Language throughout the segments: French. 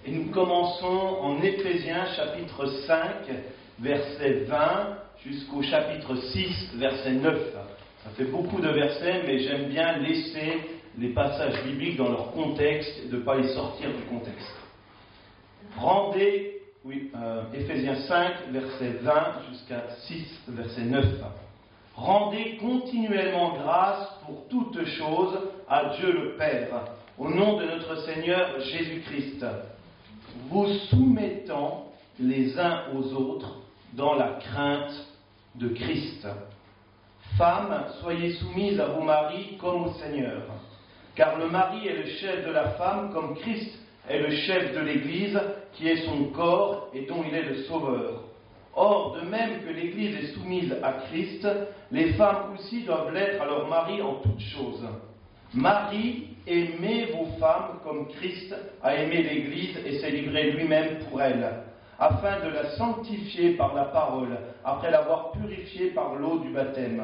Et nous commençons en Éphésiens chapitre 5, verset 20, jusqu'au chapitre 6, verset 9. Ça fait beaucoup de versets, mais j'aime bien laisser les passages bibliques dans leur contexte et de ne pas les sortir du contexte. Éphésiens 5, verset 20, jusqu'à 6, verset 9. Rendez continuellement grâce pour toutes choses à Dieu le Père, au nom de notre Seigneur Jésus-Christ, vous soumettant les uns aux autres dans la crainte de Christ. Femmes, soyez soumises à vos maris comme au Seigneur, car le mari est le chef de la femme, comme Christ est le chef de l'Église, qui est son corps et dont il est le sauveur. Or, de même que l'Église est soumise à Christ, les femmes aussi doivent l'être à leur mari en toutes choses. Maris, aimez vos femmes comme Christ a aimé l'Église et s'est livré lui-même pour elle, afin de la sanctifier par la parole, après l'avoir purifiée par l'eau du baptême,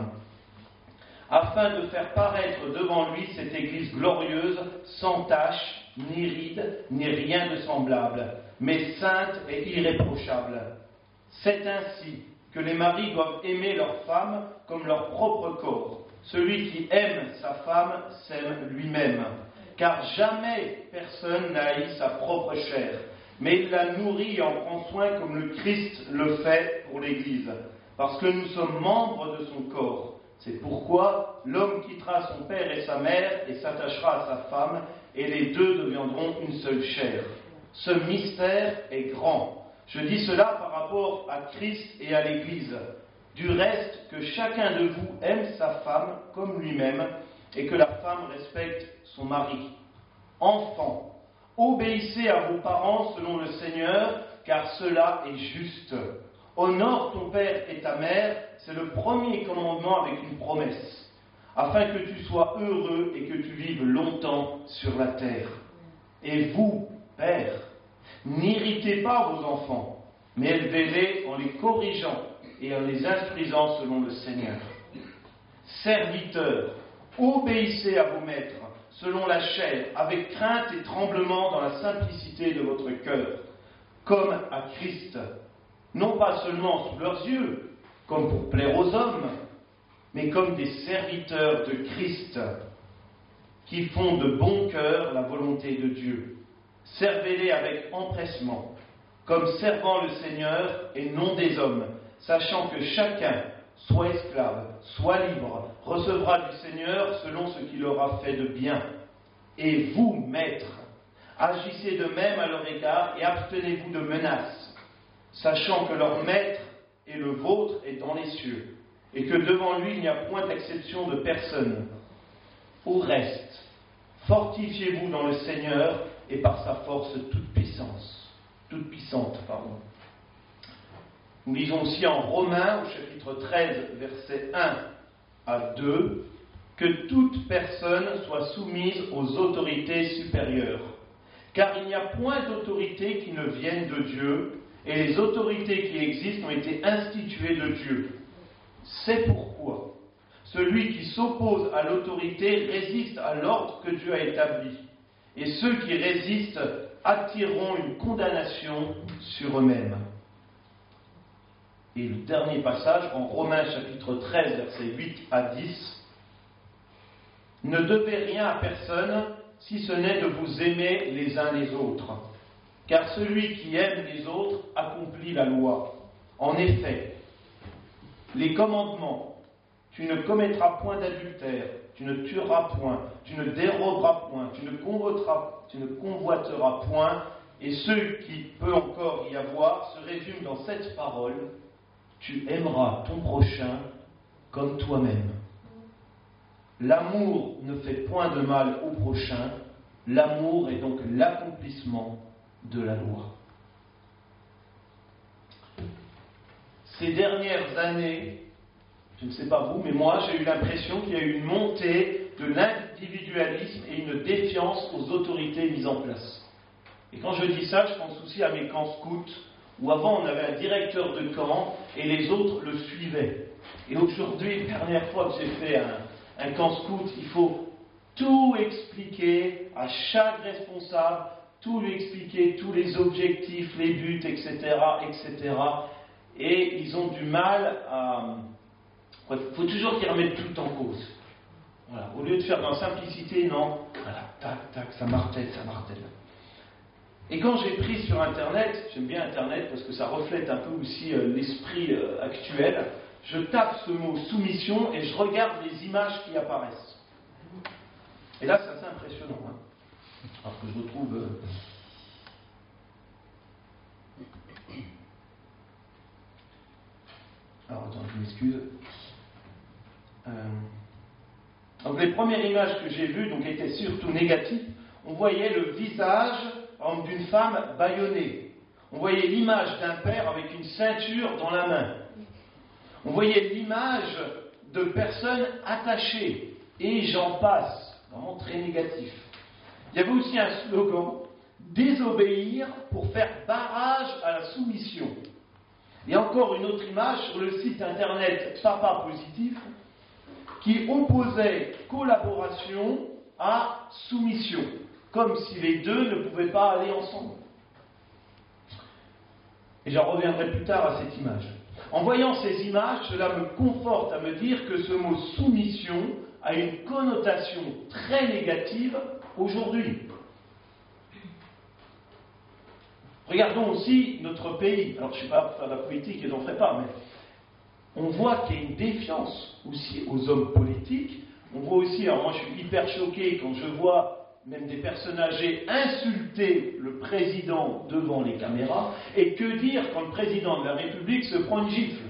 afin de faire paraître devant lui cette Église glorieuse, sans tache, ni ride, ni rien de semblable, mais sainte et irréprochable. C'est ainsi que les maris doivent aimer leurs femmes comme leur propre corps. Celui qui aime sa femme s'aime lui-même, car jamais personne n'a haï sa propre chair, mais il la nourrit et en prend soin comme le Christ le fait pour l'Église, parce que nous sommes membres de son corps. C'est pourquoi l'homme quittera son père et sa mère et s'attachera à sa femme, et les deux deviendront une seule chair. Ce mystère est grand. Je dis cela par rapport à Christ et à l'Église. Du reste, que chacun de vous aime sa femme comme lui-même, et que la femme respecte son mari. Enfants, obéissez à vos parents selon le Seigneur, car cela est juste. Honore ton père et ta mère, c'est le premier commandement avec une promesse, afin que tu sois heureux et que tu vives longtemps sur la terre. Et vous, pères, n'irritez pas vos enfants, mais élevez-les en les corrigeant et en les instruisant selon le Seigneur. Serviteurs, obéissez à vos maîtres selon la chair, avec crainte et tremblement dans la simplicité de votre cœur, comme à Christ, non pas seulement sous leurs yeux, comme pour plaire aux hommes, mais comme des serviteurs de Christ, qui font de bon cœur la volonté de Dieu. Servez-les avec empressement, comme servant le Seigneur et non des hommes, sachant que chacun, soit esclave, soit libre, recevra du Seigneur selon ce qu'il aura fait de bien. Et vous, maîtres, agissez de même à leur égard et abstenez-vous de menaces, sachant que leur maître et le vôtre est dans les cieux, et que devant lui il n'y a point d'exception de personne. Au reste, fortifiez-vous dans le Seigneur et par sa force toute puissante. Nous lisons aussi en Romains, au chapitre 13, versets 1 à 2, que toute personne soit soumise aux autorités supérieures. Car il n'y a point d'autorité qui ne vienne de Dieu, et les autorités qui existent ont été instituées de Dieu. C'est pourquoi celui qui s'oppose à l'autorité résiste à l'ordre que Dieu a établi, et ceux qui résistent attireront une condamnation sur eux-mêmes. Et le dernier passage, en Romains chapitre 13, versets 8 à 10, « Ne devez rien à personne, si ce n'est de vous aimer les uns les autres. Car celui qui aime les autres accomplit la loi. En effet, les commandements, tu ne commettras point d'adultère, tu ne tueras point, tu ne déroberas point, tu ne convoiteras point, et ce qui peut encore y avoir se résume dans cette parole, tu aimeras ton prochain comme toi-même. L'amour ne fait point de mal au prochain, l'amour est donc l'accomplissement de la loi. » Ces dernières années, je ne sais pas vous, mais moi j'ai eu l'impression qu'il y a eu une montée de l'individualisme et une défiance aux autorités mises en place. Et quand je dis ça, je pense aussi à mes camps scouts, où avant on avait un directeur de camp et les autres le suivaient. Et aujourd'hui, la dernière fois que j'ai fait un camp scout, il faut tout expliquer à chaque responsable, tout lui expliquer, tous les objectifs, les buts, etc., etc. Et ils ont du mal à... Il faut toujours qu'ils remettent tout en cause. Voilà. Au lieu de faire dans la simplicité, non, voilà, tac, tac, ça martèle. Et quand j'ai pris sur Internet, j'aime bien Internet parce que ça reflète un peu aussi l'esprit actuel, je tape ce mot soumission et je regarde les images qui apparaissent. Et là, c'est assez impressionnant. Hein. Alors que je retrouve... Alors attends, je m'excuse. Donc les premières images que j'ai vues donc, étaient surtout négatives. On voyait le visage d'une femme bâillonnée. On voyait l'image d'un père avec une ceinture dans la main. On voyait l'image de personnes attachées. Et j'en passe. Vraiment très négatif. Il y avait aussi un slogan, désobéir pour faire barrage à la soumission. Et encore une autre image sur le site internet Papa Positif qui opposait collaboration à soumission, comme si les deux ne pouvaient pas aller ensemble. Et j'en reviendrai plus tard à cette image. En voyant ces images, cela me conforte à me dire que ce mot soumission a une connotation très négative aujourd'hui. Regardons aussi notre pays. Alors, je ne suis pas pour faire la politique et j'en ferai pas, mais on voit qu'il y a une défiance aussi aux hommes politiques. On voit aussi, alors moi je suis hyper choqué quand je vois même des personnes âgées insulter le président devant les caméras. Et que dire quand le président de la République se prend une gifle?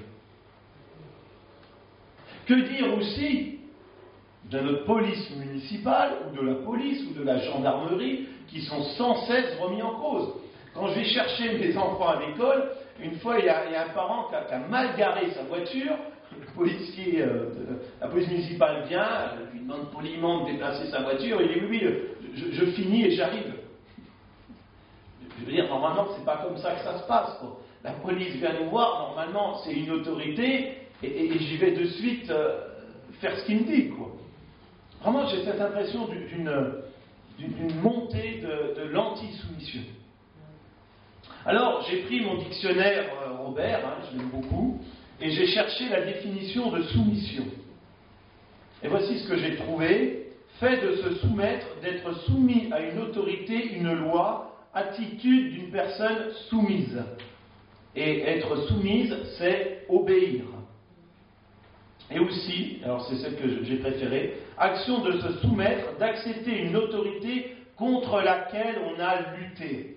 Que dire aussi de notre police municipale, ou de la police, ou de la gendarmerie, qui sont sans cesse remis en cause? Quand je vais chercher mes enfants à l'école, une fois, il y a un parent qui a mal garé sa voiture, le policier, la police municipale vient, lui demande poliment de déplacer sa voiture, il dit oui, je finis et j'arrive. Je veux dire, normalement, c'est pas comme ça que ça se passe, quoi. La police vient nous voir, normalement, c'est une autorité, et j'y vais de suite faire ce qu'il me dit, quoi. Vraiment, j'ai cette impression d'une montée de l'anti-soumission. Alors, j'ai pris mon dictionnaire Robert, je l'aime beaucoup, et j'ai cherché la définition de soumission. Et voici ce que j'ai trouvé. Fait de se soumettre, d'être soumis à une autorité, une loi, attitude d'une personne soumise. Et être soumise, c'est obéir. Et aussi, alors c'est celle que j'ai préférée, action de se soumettre, d'accepter une autorité contre laquelle on a lutté.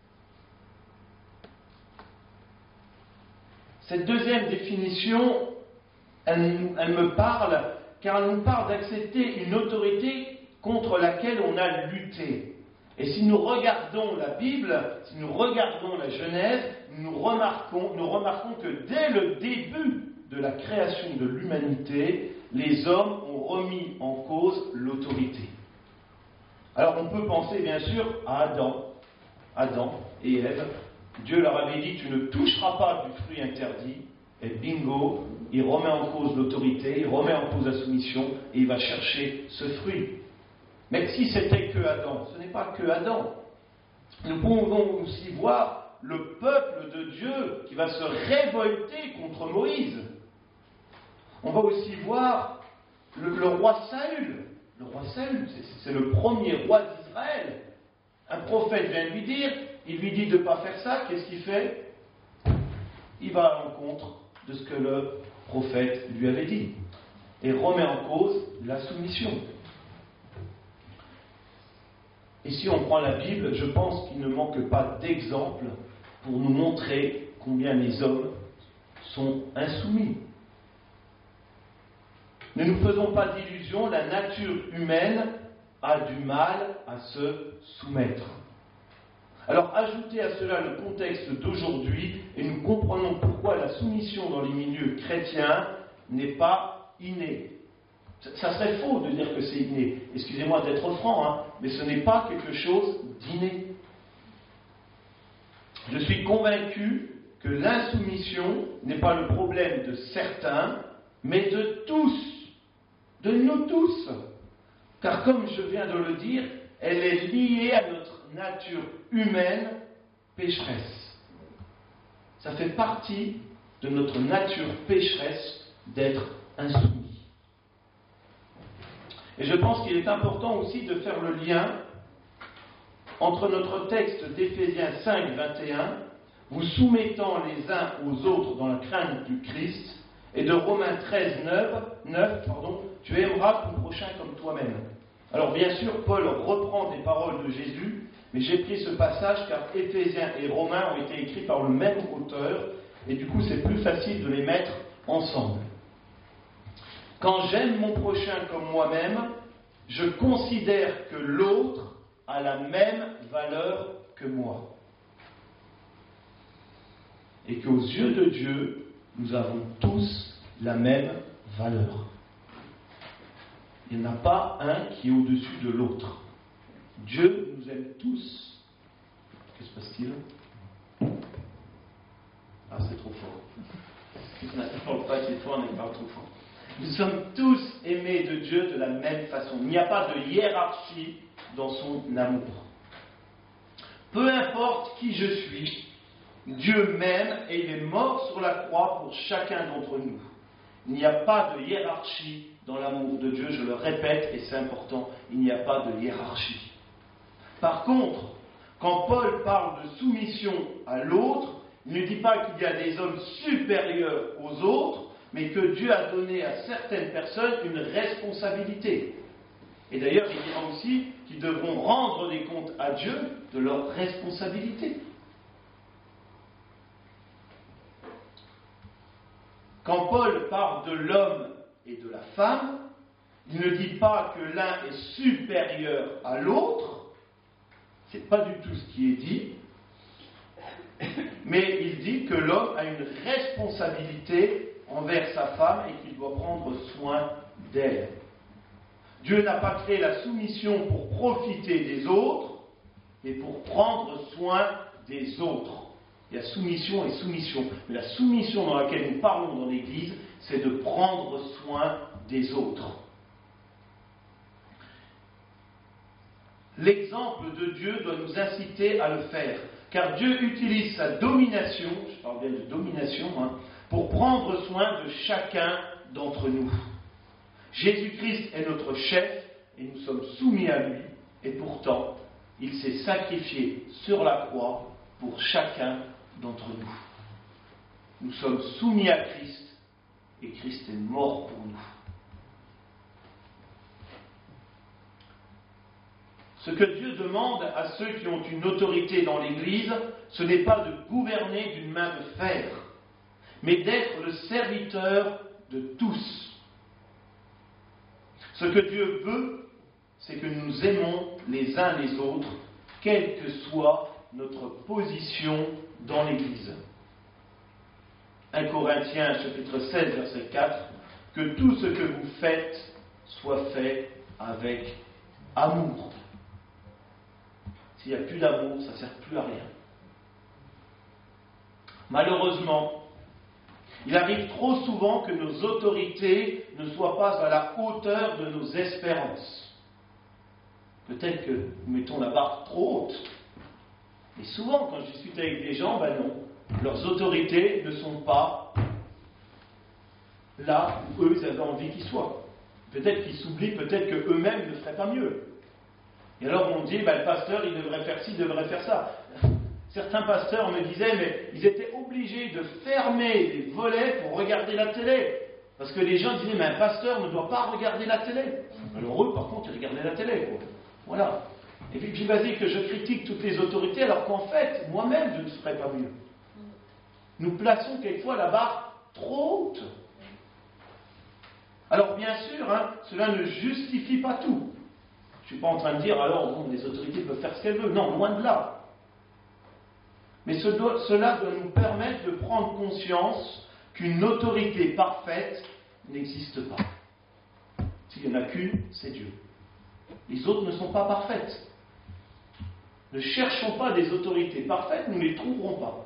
Cette deuxième définition, elle me parle, car elle nous parle d'accepter une autorité contre laquelle on a lutté. Et si nous regardons la Bible, si nous regardons la Genèse, nous remarquons que dès le début de la création de l'humanité, les hommes ont remis en cause l'autorité. Alors on peut penser bien sûr à Adam et Ève. Dieu leur avait dit, tu ne toucheras pas du fruit interdit, et bingo, il remet en cause l'autorité, il remet en cause la soumission, et il va chercher ce fruit. Mais si c'était que Adam, ce n'est pas que Adam. Nous pouvons aussi voir le peuple de Dieu qui va se révolter contre Moïse. On va aussi voir le roi Saül. Le roi Saül, c'est le premier roi d'Israël. Un prophète vient lui dire, il lui dit de ne pas faire ça, qu'est-ce qu'il fait? Il va à l'encontre de ce que le prophète lui avait dit et remet en cause la soumission. Et si on prend la Bible, je pense qu'il ne manque pas d'exemples pour nous montrer combien les hommes sont insoumis. Ne nous faisons pas d'illusions, la nature humaine a du mal à se soumettre. Alors ajoutez à cela le contexte d'aujourd'hui et nous comprenons pourquoi la soumission dans les milieux chrétiens n'est pas innée. Ça serait faux de dire que c'est inné. Excusez-moi d'être franc, mais ce n'est pas quelque chose d'inné. Je suis convaincu que l'insoumission n'est pas le problème de certains, mais de tous, de nous tous. Car comme je viens de le dire, elle est liée à notre nature humaine pécheresse. Ça fait partie de notre nature pécheresse d'être insoumis. Et je pense qu'il est important aussi de faire le lien entre notre texte d'Éphésiens 5, 21, vous soumettant les uns aux autres dans la crainte du Christ, et de Romains 13, 9, tu aimeras ton prochain comme toi-même. Alors bien sûr, Paul reprend des paroles de Jésus, mais j'ai pris ce passage car Éphésiens et Romains ont été écrits par le même auteur, et du coup c'est plus facile de les mettre ensemble. Quand j'aime mon prochain comme moi-même, je considère que l'autre a la même valeur que moi. Et qu'aux yeux de Dieu, nous avons tous la même valeur. Il n'y en a pas un qui est au-dessus de l'autre. Dieu nous aime tous. Qu'est-ce qui se passe-t-il ? Ah, c'est trop fort. On n'appelle pas assez fort, on parle trop fort. Nous sommes tous aimés de Dieu de la même façon. Il n'y a pas de hiérarchie dans son amour. Peu importe qui je suis, Dieu m'aime et il est mort sur la croix pour chacun d'entre nous. Il n'y a pas de hiérarchie dans l'amour de Dieu, je le répète et c'est important, il n'y a pas de hiérarchie. Par contre, quand Paul parle de soumission à l'autre, il ne dit pas qu'il y a des hommes supérieurs aux autres, mais que Dieu a donné à certaines personnes une responsabilité. Et d'ailleurs, il dira aussi qu'ils devront rendre des comptes à Dieu de leurs responsabilités. Quand Paul parle de l'homme et de la femme, il ne dit pas que l'un est supérieur à l'autre, c'est pas du tout ce qui est dit, mais il dit que l'homme a une responsabilité envers sa femme et qu'il doit prendre soin d'elle. Dieu n'a pas créé la soumission pour profiter des autres, mais pour prendre soin des autres. Il y a soumission et soumission. Mais la soumission dans laquelle nous parlons dans l'Église, c'est de prendre soin des autres. L'exemple de Dieu doit nous inciter à le faire, car Dieu utilise sa domination, je parle bien de domination, pour prendre soin de chacun d'entre nous. Jésus-Christ est notre chef et nous sommes soumis à lui, et pourtant, il s'est sacrifié sur la croix pour chacun d'entre nous. Nous sommes soumis à Christ et Christ est mort pour nous. Ce que Dieu demande à ceux qui ont une autorité dans l'Église, ce n'est pas de gouverner d'une main de fer, mais d'être le serviteur de tous. Ce que Dieu veut, c'est que nous aimons les uns les autres, quelle que soit notre position dans l'Église. 1 Corinthiens chapitre 16, verset 4, que tout ce que vous faites soit fait avec amour. S'il n'y a plus d'amour, ça ne sert plus à rien. Malheureusement, il arrive trop souvent que nos autorités ne soient pas à la hauteur de nos espérances. Peut-être que nous mettons la barre trop haute. Mais souvent, quand je discute avec des gens, non, leurs autorités ne sont pas là où eux, ils avaient envie qu'ils soient. Peut-être qu'ils s'oublient, peut-être qu'eux-mêmes ne feraient pas mieux. Et alors on dit, le pasteur, il devrait faire ci, il devrait faire ça. Certains pasteurs me disaient, mais ils étaient obligés de fermer les volets pour regarder la télé. Parce que les gens disaient, mais un pasteur ne doit pas regarder la télé. Alors eux, par contre, ils regardaient la télé. Voilà. Et puis j'imagine que je critique toutes les autorités, alors qu'en fait, moi-même, je ne ferais pas mieux. Nous plaçons quelquefois la barre trop haute. Alors bien sûr, cela ne justifie pas tout. Je ne suis pas en train de dire, alors, les autorités peuvent faire ce qu'elles veulent. Non, loin de là. Mais cela doit nous permettre de prendre conscience qu'une autorité parfaite n'existe pas. S'il n'y en a qu'une, c'est Dieu. Les autres ne sont pas parfaites. Ne cherchons pas des autorités parfaites, nous ne les trouverons pas.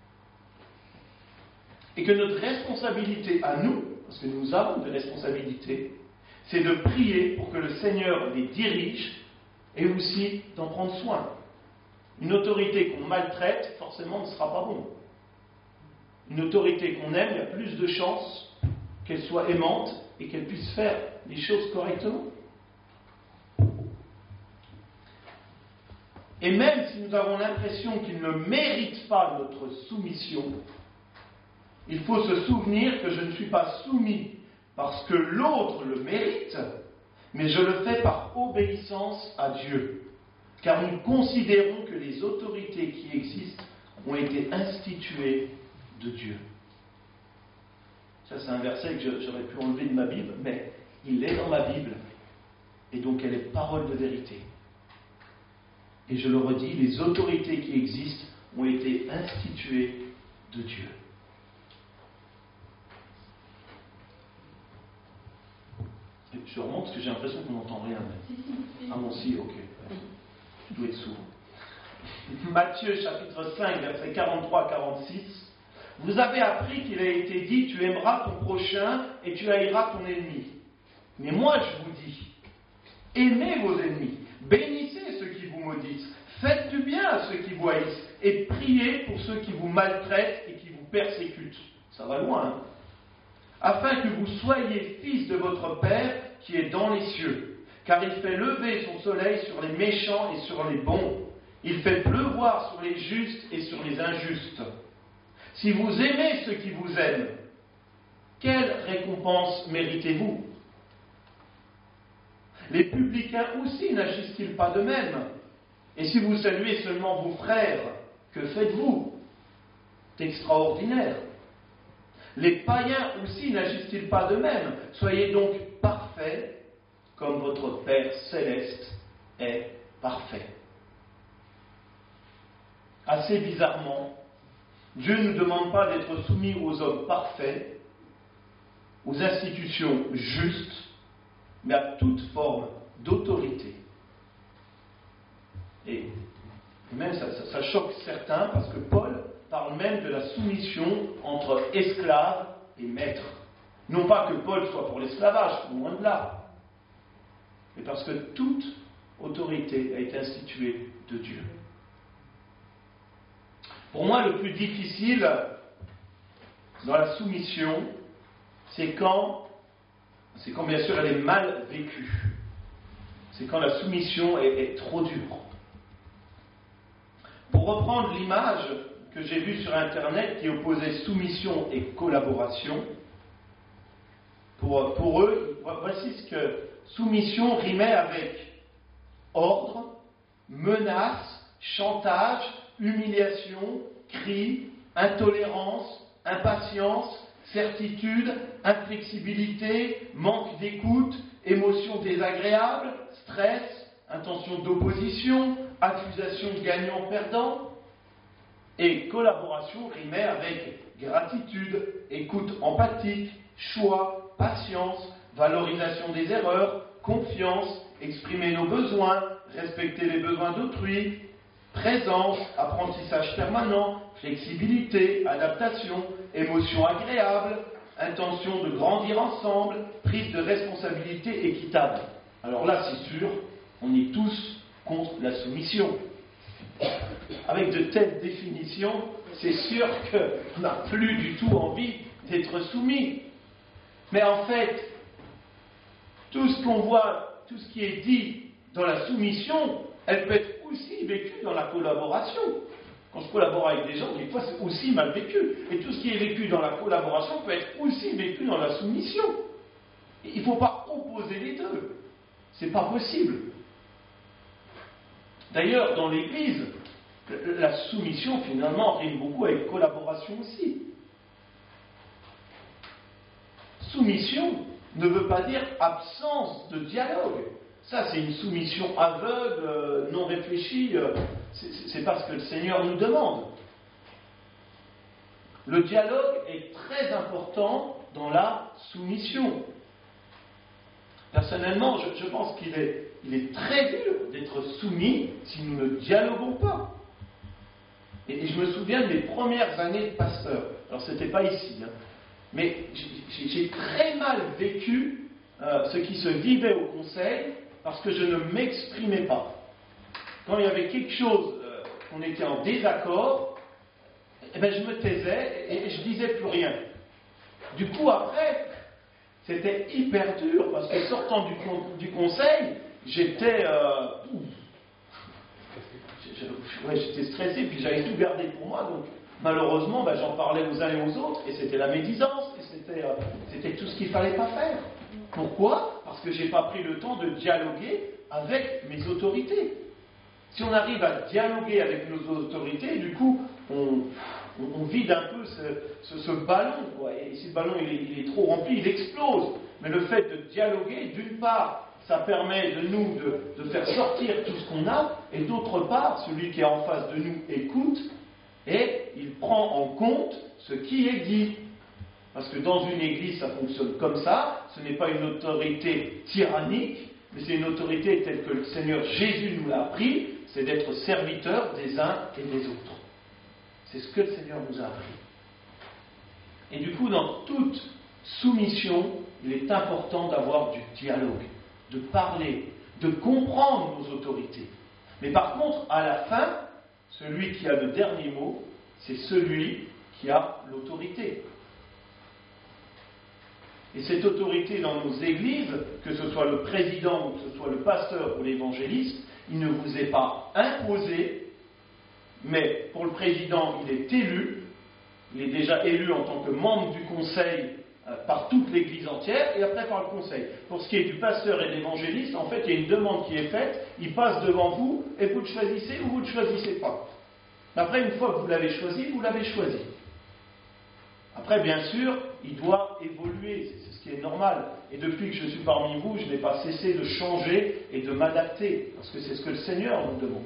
Et que notre responsabilité à nous, parce que nous avons des responsabilités, c'est de prier pour que le Seigneur les dirige et aussi d'en prendre soin. Une autorité qu'on maltraite, forcément, ne sera pas bon. Une autorité qu'on aime, il y a plus de chances qu'elle soit aimante et qu'elle puisse faire les choses correctement. Et même si nous avons l'impression qu'il ne mérite pas notre soumission, il faut se souvenir que je ne suis pas soumis parce que l'autre le mérite, mais je le fais par obéissance à Dieu. Car nous considérons que les autorités qui existent ont été instituées de Dieu. Ça, c'est un verset que j'aurais pu enlever de ma Bible, mais il est dans ma Bible. Et donc, elle est parole de vérité. Et je le redis, les autorités qui existent ont été instituées de Dieu. Et je remonte parce que j'ai l'impression qu'on n'entend rien. Ah bon, si, ok. Je dois être sourd. Matthieu chapitre 5, versets 43-46. Vous avez appris qu'il a été dit, tu aimeras ton prochain et tu haïras ton ennemi. Mais moi je vous dis, aimez vos ennemis, bénissez ceux qui vous maudissent, faites du bien à ceux qui vous haïssent et priez pour ceux qui vous maltraitent et qui vous persécutent. Ça va loin, hein? Afin que vous soyez fils de votre Père qui est dans les cieux. Car il fait lever son soleil sur les méchants et sur les bons. Il fait pleuvoir sur les justes et sur les injustes. Si vous aimez ceux qui vous aiment, quelle récompense méritez-vous? Les publicains aussi n'agissent-ils pas de même? Et si vous saluez seulement vos frères, que faites-vous? C'est extraordinaire. Les païens aussi n'agissent-ils pas de même? Soyez donc parfaits, comme votre Père céleste est parfait. Assez bizarrement, Dieu ne nous demande pas d'être soumis aux hommes parfaits, aux institutions justes, mais à toute forme d'autorité. Et même ça choque certains parce que Paul parle même de la soumission entre esclaves et maîtres. Non pas que Paul soit pour l'esclavage, loin de là, mais parce que toute autorité a été instituée de Dieu. Pour moi, le plus difficile dans la soumission, c'est quand bien sûr elle est mal vécue. C'est quand la soumission est trop dure. Pour reprendre l'image que j'ai vue sur Internet qui opposait soumission et collaboration, pour eux, voici ce que soumission rimait avec ordre, menace, chantage, humiliation, cri, intolérance, impatience, certitude, inflexibilité, manque d'écoute, émotions désagréables, stress, intention d'opposition, accusation gagnant-perdant. Et collaboration rimait avec gratitude, écoute empathique, choix, patience, valorisation des erreurs, confiance, exprimer nos besoins, respecter les besoins d'autrui, présence, apprentissage permanent, flexibilité, adaptation, émotion agréable, intention de grandir ensemble, prise de responsabilité équitable. Alors là, c'est sûr, on est tous contre la soumission. Avec de telles définitions, c'est sûr qu'on n'a plus du tout envie d'être soumis. Mais en fait, tout ce qu'on voit, tout ce qui est dit dans la soumission, elle peut être aussi vécue dans la collaboration. Quand je collabore avec des gens, des fois c'est aussi mal vécu. Et tout ce qui est vécu dans la collaboration peut être aussi vécu dans la soumission. Et il ne faut pas opposer les deux. C'est pas possible. D'ailleurs, dans l'Église, la soumission finalement rime beaucoup avec collaboration aussi. Soumission ne veut pas dire absence de dialogue. Ça, c'est une soumission aveugle, non réfléchie. C'est pas ce que le Seigneur nous demande. Le dialogue est très important dans la soumission. Personnellement, je pense qu'il est très dur d'être soumis si nous ne dialoguons pas. Et je me souviens de mes premières années de pasteur. Alors, c'était pas ici, hein, mais j'ai très mal vécu ce qui se vivait au conseil parce que je ne m'exprimais pas. Quand il y avait quelque chose qu'on était en désaccord, je me taisais et je disais plus rien. Du coup, après, c'était hyper dur, parce que sortant du conseil, j'étais stressé, puis j'avais tout gardé pour moi, donc malheureusement, j'en parlais aux uns et aux autres, et c'était la médisance, et c'était tout ce qu'il ne fallait pas faire. Pourquoi ? Parce que je n'ai pas pris le temps de dialoguer avec mes autorités. Si on arrive à dialoguer avec nos autorités, du coup, on vide un peu ce ballon, quoi. Et si le ballon il est trop rempli, il explose. Mais le fait de dialoguer, d'une part, ça permet de nous de faire sortir tout ce qu'on a, et d'autre part, celui qui est en face de nous écoute, et il prend en compte ce qui est dit. Parce que dans une église, ça fonctionne comme ça, ce n'est pas une autorité tyrannique, mais c'est une autorité telle que le Seigneur Jésus nous l'a appris, c'est d'être serviteur des uns et des autres. C'est ce que le Seigneur nous a appris. Et du coup, dans toute soumission, il est important d'avoir du dialogue, de parler, de comprendre nos autorités. Mais par contre, à la fin, celui qui a le dernier mot, c'est celui qui a l'autorité. Et cette autorité dans nos églises, que ce soit le président, ou que ce soit le pasteur ou l'évangéliste, il ne vous est pas imposé, mais pour le président, il est élu, il est déjà élu en tant que membre du conseil par toute l'église entière, et après par le conseil. Pour ce qui est du pasteur et de l'évangéliste, en fait, il y a une demande qui est faite, il passe devant vous, et vous le choisissez ou vous ne le choisissez pas. Après, une fois que vous l'avez choisi, vous l'avez choisi. Après, bien sûr, il doit évoluer, c'est ce qui est normal. Et depuis que je suis parmi vous, je n'ai pas cessé de changer et de m'adapter, parce que c'est ce que le Seigneur nous demande.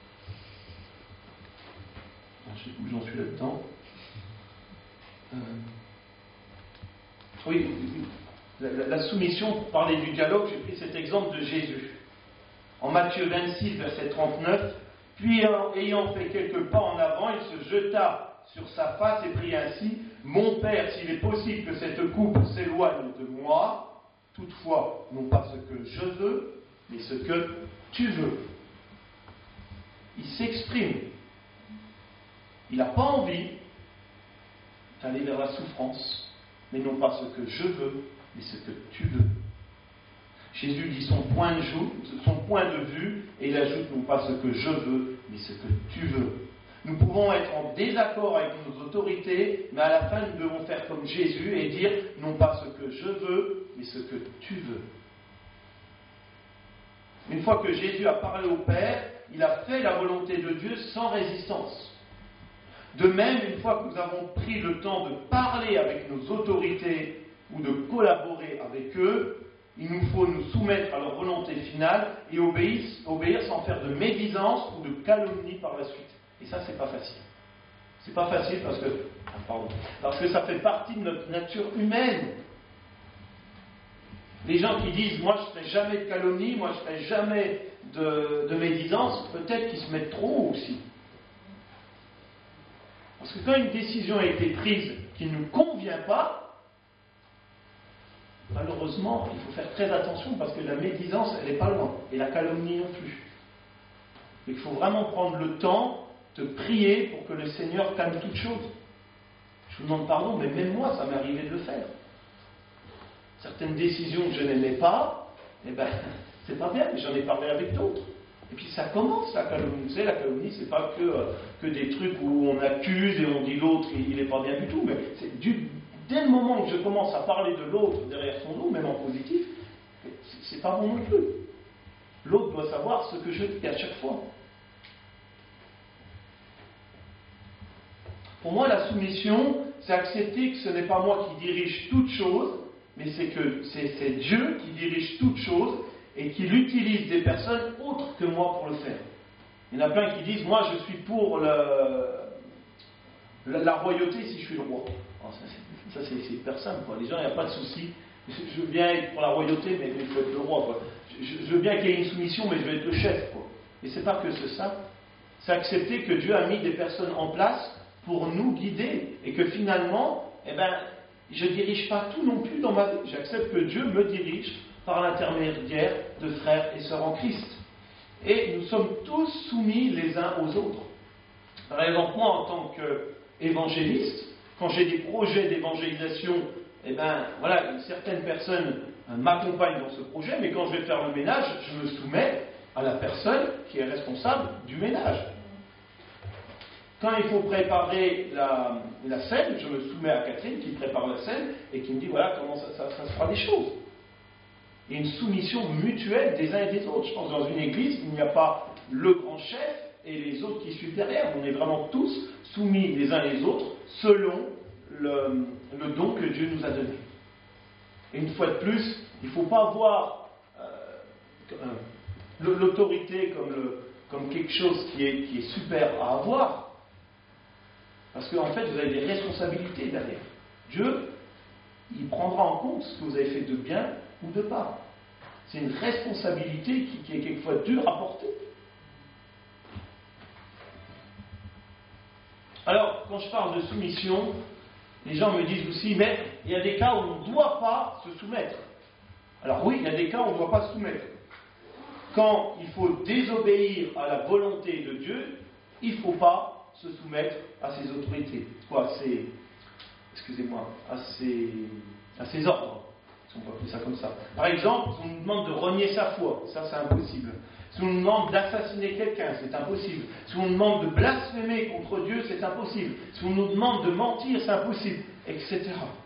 Je sais où j'en suis là-dedans. Oui, la soumission, pour parler du dialogue, j'ai pris cet exemple de Jésus. En Matthieu 26, verset 39, « Puis ayant fait quelques pas en avant, il se jeta sur sa face et prit ainsi, « Mon Père, s'il est possible que cette coupe s'éloigne de moi, toutefois, non pas ce que je veux, mais ce que tu veux. » Il s'exprime. Il n'a pas envie d'aller vers la souffrance, mais non pas ce que je veux, mais ce que tu veux. Jésus dit son point de vue, et il ajoute non pas ce que je veux, mais ce que tu veux. Nous pouvons être en désaccord avec nos autorités, mais à la fin, nous devons faire comme Jésus et dire non pas ce que je veux, mais ce que tu veux. Une fois que Jésus a parlé au Père, il a fait la volonté de Dieu sans résistance. De même, une fois que nous avons pris le temps de parler avec nos autorités ou de collaborer avec eux, il nous faut nous soumettre à leur volonté finale et obéir sans faire de médisance ou de calomnie par la suite. Et ça, c'est pas facile. C'est pas facile parce que ça fait partie de notre nature humaine. Les gens qui disent « moi je ne ferai jamais de calomnie, moi je ne ferai jamais de médisance », peut-être qu'ils se mettent trop aussi. Parce que quand une décision a été prise qui ne nous convient pas, malheureusement, il faut faire très attention parce que la médisance, elle n'est pas loin, et la calomnie non plus. Il faut vraiment prendre le temps de prier pour que le Seigneur calme toutes choses. Je vous demande pardon, mais même moi, ça m'est arrivé de le faire. Certaines décisions que je n'aimais pas, c'est pas bien, mais j'en ai parlé avec d'autres. Et puis ça commence, la calomnie. Vous savez, la calomnie, c'est pas que des trucs où on accuse et on dit l'autre, il n'est pas bien du tout, mais c'est dès le moment que je commence à parler de l'autre derrière son dos, même en positif, c'est pas bon non plus. L'autre doit savoir ce que je dis à chaque fois. Pour moi, la soumission, c'est accepter que ce n'est pas moi qui dirige toute chose, mais c'est Dieu qui dirige toute chose et qu'il utilise des personnes autres que moi pour le faire. Il y en a plein qui disent, moi je suis pour la royauté si je suis le roi. Alors, ça c'est hyper simple, quoi. Les gens, il n'y a pas de souci. Je veux bien être pour la royauté, mais il faut être le roi, quoi. Je veux bien qu'il y ait une soumission, mais je veux être le chef, quoi. Et c'est pas que ça. C'est accepter que Dieu a mis des personnes en place pour nous guider, et que finalement, je ne dirige pas tout non plus dans ma vie. J'accepte que Dieu me dirige par l'intermédiaire de frères et sœurs en Christ. Et nous sommes tous soumis les uns aux autres. Par exemple, moi, en tant qu'évangéliste, quand j'ai des projets d'évangélisation, eh ben, voilà, certaines personnes m'accompagnent dans ce projet, mais quand je vais faire le ménage, je me soumets à la personne qui est responsable du ménage. Quand il faut préparer la scène, je me soumets à Catherine qui prépare la scène et qui me dit voilà comment ça se fera des choses. Il y a une soumission mutuelle des uns et des autres. Je pense que dans une église, il n'y a pas le grand chef et les autres qui suivent derrière. On est vraiment tous soumis les uns les autres selon le don que Dieu nous a donné. Et une fois de plus, il ne faut pas voir l'autorité comme quelque chose qui est super à avoir. Parce qu'en fait, vous avez des responsabilités derrière. Dieu, il prendra en compte ce que vous avez fait de bien ou de pas. C'est une responsabilité qui est quelquefois dure à porter. Alors, quand je parle de soumission, les gens me disent aussi, mais il y a des cas où on ne doit pas se soumettre. Alors oui, il y a des cas où on ne doit pas se soumettre. Quand il faut désobéir à la volonté de Dieu, il ne faut pas se soumettre à ses autorités, à ses ordres, si on peut appeler ça comme ça. Par exemple, si on nous demande de renier sa foi, ça c'est impossible. Si on nous demande d'assassiner quelqu'un, c'est impossible. Si on nous demande de blasphémer contre Dieu, c'est impossible. Si on nous demande de mentir, c'est impossible, etc.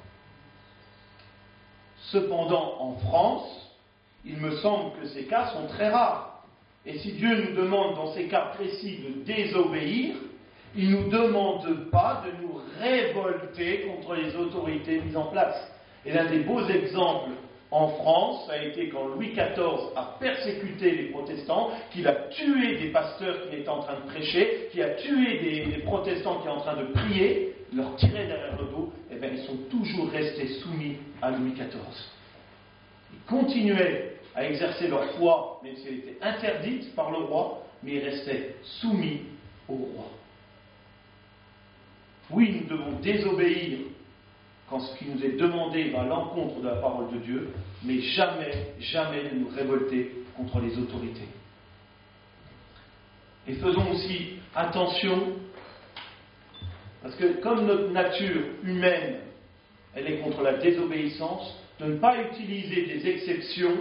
Cependant, en France, il me semble que ces cas sont très rares. Et si Dieu nous demande dans ces cas précis de désobéir, il ne nous demande pas de nous révolter contre les autorités mises en place. Et l'un des beaux exemples en France, ça a été quand Louis XIV a persécuté les protestants, qu'il a tué des pasteurs qui étaient en train de prêcher, qui a tué des protestants qui étaient en train de prier, leur tirer derrière le dos, et bien ils sont toujours restés soumis à Louis XIV. Ils continuaient à exercer leur foi, même si elle était interdite par le roi, mais ils restaient soumis au roi. Oui, nous devons désobéir quand ce qui nous est demandé va à l'encontre de la parole de Dieu, mais jamais, jamais ne nous révolter contre les autorités. Et faisons aussi attention, parce que comme notre nature humaine, elle est contre la désobéissance, de ne pas utiliser des exceptions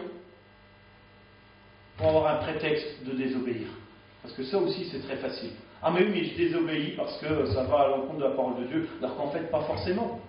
pour avoir un prétexte de désobéir. Parce que ça aussi, c'est très facile. Ah mais oui, mais je désobéis parce que ça va à l'encontre de la parole de Dieu, alors qu'en fait, pas forcément.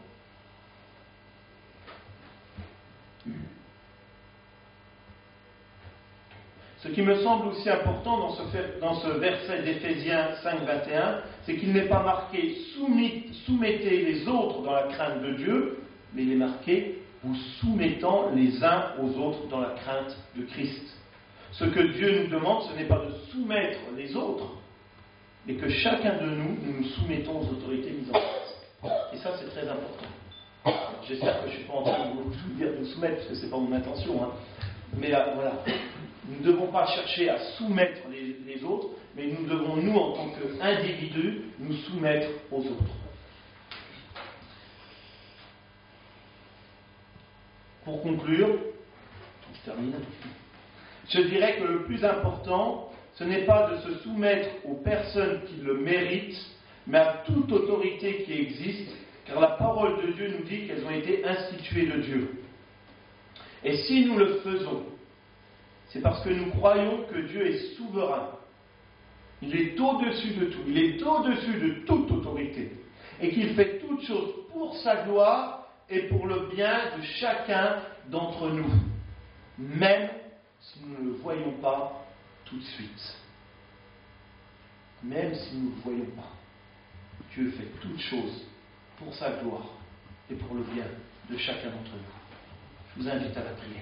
Ce qui me semble aussi important dans ce verset d'Éphésiens 5, 21, c'est qu'il n'est pas marqué « soumettez les autres dans la crainte de Dieu », mais il est marqué « vous soumettant les uns aux autres dans la crainte de Christ ». Ce que Dieu nous demande, ce n'est pas de soumettre les autres, mais que chacun de nous nous soumettons aux autorités mises en place. Et ça, c'est très important. Alors, j'espère que je ne suis pas en train de vous dire de vous soumettre, parce que ce n'est pas mon intention. Hein. Mais voilà, nous ne devons pas chercher à soumettre les autres, mais nous devons, nous, en tant qu'individus, nous soumettre aux autres. Pour conclure, je termine. Je dirais que le plus important, ce n'est pas de se soumettre aux personnes qui le méritent, mais à toute autorité qui existe, car la parole de Dieu nous dit qu'elles ont été instituées de Dieu. Et si nous le faisons, c'est parce que nous croyons que Dieu est souverain. Il est au-dessus de tout, il est au-dessus de toute autorité, et qu'il fait toutes choses pour sa gloire et pour le bien de chacun d'entre nous, même si nous ne le voyons pas tout de suite. Même si nous ne le voyons pas, Dieu fait toutes choses pour sa gloire et pour le bien de chacun d'entre nous. Je vous invite à la prière.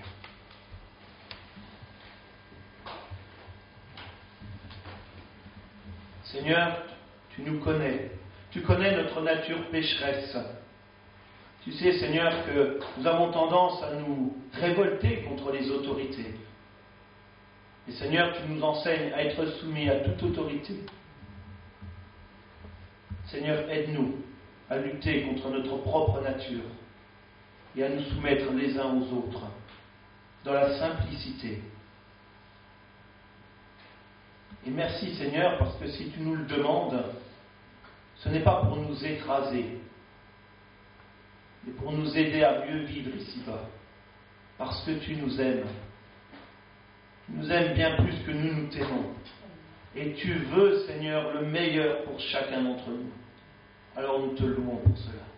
Seigneur, tu nous connais. Tu connais notre nature pécheresse. Tu sais, Seigneur, que nous avons tendance à nous révolter contre les autorités. Et Seigneur, tu nous enseignes à être soumis à toute autorité. Seigneur, aide-nous à lutter contre notre propre nature et à nous soumettre les uns aux autres dans la simplicité. Et merci Seigneur, parce que si tu nous le demandes, ce n'est pas pour nous écraser, mais pour nous aider à mieux vivre ici-bas. Parce que tu nous aimes. Tu nous aimes bien plus que nous t'aimons. Et tu veux, Seigneur, le meilleur pour chacun d'entre nous. Alors nous te louons pour cela.